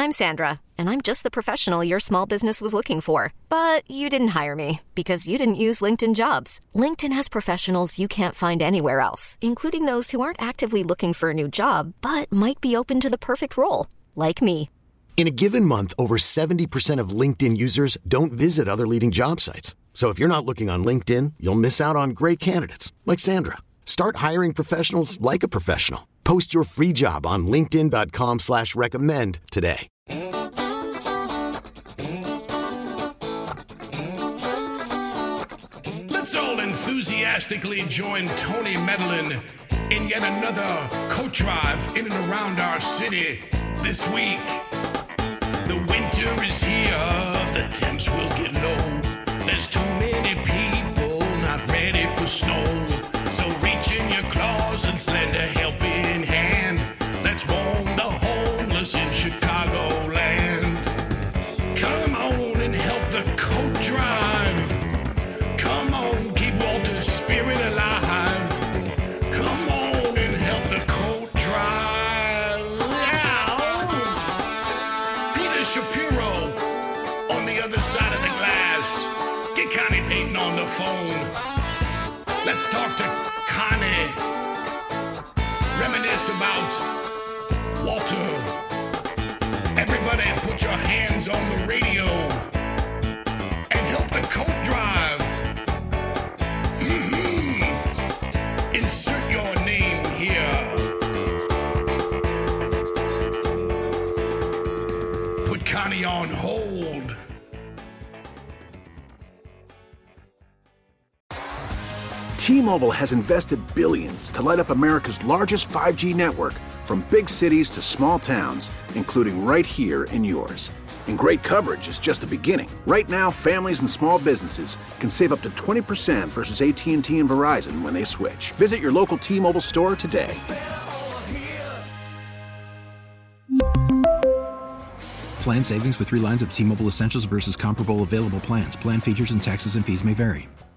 I'm Sandra, and I'm just the professional your small business was looking for. But you didn't hire me because you didn't use LinkedIn Jobs. LinkedIn has professionals you can't find anywhere else, including those who aren't actively looking for a new job, but might be open to the perfect role, like me. In a given month, over 70% of LinkedIn users don't visit other leading job sites. So if you're not looking on LinkedIn, you'll miss out on great candidates like Sandra. Start hiring professionals like a professional. Post your free job on linkedin.com/recommend today. Let's all enthusiastically join Tony Medlin in yet another coat drive in and around our city this week. The winter is here, the temps will get low. There's too many people not ready for snow. So reach in your closets, lend a helping hand. Let's warm the homeless in Chicagoland. Come on and help the coat drive. Come on, keep Walter's spirit alive. Come on and help the coat drive. Peter Shapiro on the other side of the glass. Get Connie Payton on the phone. Let's talk to Connie. Reminisce about Walter. Everybody put your hands on the radio and help the coat drive. Insert your name here. Put Connie on hold. T-Mobile has invested billions to light up America's largest 5G network, from big cities to small towns, including right here in yours. And great coverage is just the beginning. Right now, families and small businesses can save up to 20% versus AT&T and Verizon when they switch. Visit your local T-Mobile store today. Plan savings with 3 lines of T-Mobile Essentials versus comparable available plans. Plan features and taxes and fees may vary.